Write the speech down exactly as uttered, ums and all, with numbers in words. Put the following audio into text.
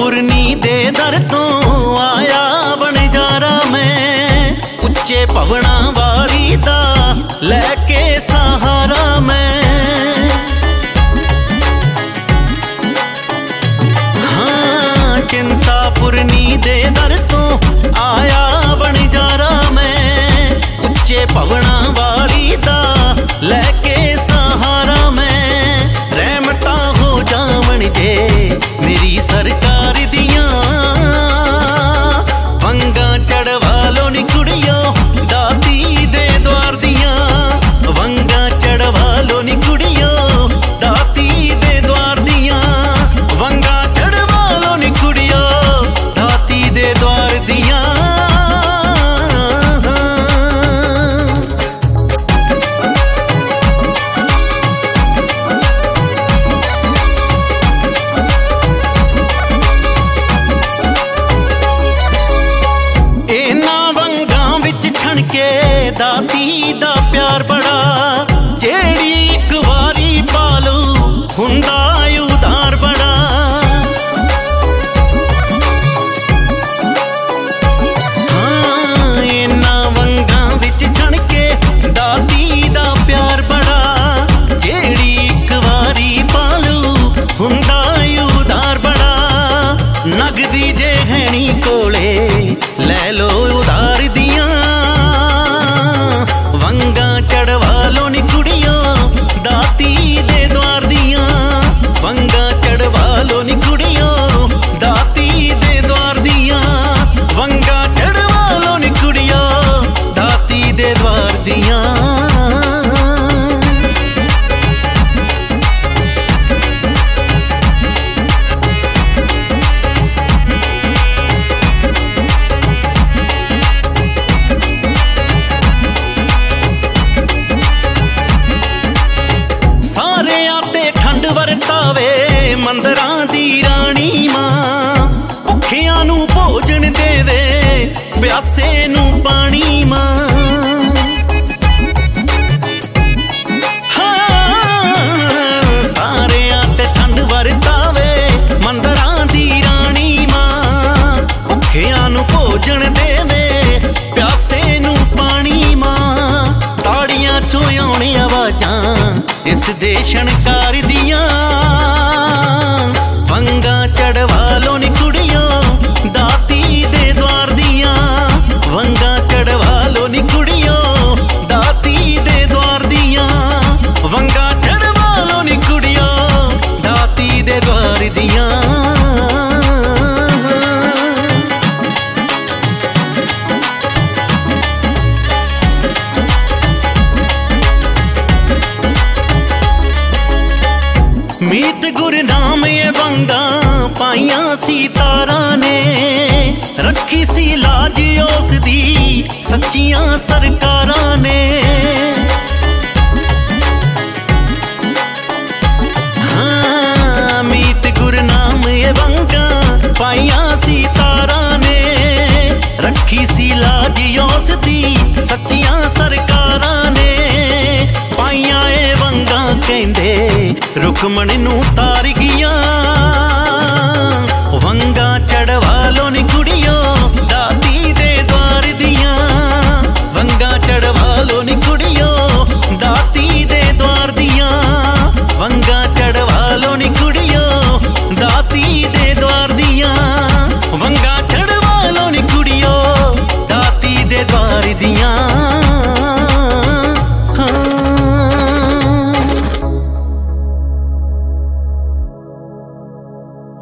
पुरनी दे दर तो आया बनजारा मैं, उच्चे भवना वाली दा लैके सहारा मैं। हाँ चिंतापुरनी दे दर तो आया बनजारा मैं, उच्चे भवना वाली दा लैके सहारा मैं। रहमता हो जावन जे मेरी सरकार दियां, वंगा चढ़वा लो नी कुड़ियो दाती दे द्वार दियां, वंगा चढ़वा लो नी कुड़ियो दाती दे द्वार दियां, वंगा चढ़वा लो नी कुड़ियो दाती दे द्वार दियां। दाती दा प्यार बड़ा जेड़ी एक वारी पालू हुंदा उदार बड़ा। हाँ इन्ना वंगा विच छणके दाती दा प्यार बड़ा, जेड़ी एक वारी पालू हुंदा उदार बड़ा। नगदी जे हैनी कोले ले लो उधार दियां, वंगा चढ़वा लो नी कुड़ियो दाती दे द्वार दियां, वंगा चढ़वा लो नी कुड़ियो दाती दे द्वार दियां, वंगा चढ़वा लो नी कुड़ियो दाती दे द्वार दियां। वरतावे मंदरां दी रानी मां, भुखियां नू भोजन देवे प्यासे नू पानी मां। हाँ सारेयां ते ठंड वरतावे मंदरां दी रानी मां, भुखियां नू भोजन देवे प्यासे नू पानी मां। ताड़ियां चों आउणी आवाजां इस दे शणकार दियां, वंगा चढ़वा लो नी कुड़ियो दाती दे द्वार दियां, वंगा चढ़वा लो नी कुड़ियो दाती दे द्वार दियां, वंगा चढ़वा लो नी कुड़ियो दाती दे द्वार दियां। मीत गुरनाम ये वंगा पाइया सी तारा ने, रखी सी लाज उस दी सच्चियां सरकारां ने। हाँ मीत गुरनाम ये वंगा पाइया सी तारा ने, रखी सी लाज उस दी सच्चियां सरकारां ने। पाइया ए वंगा कहंदे रुकमण नू तार गियां,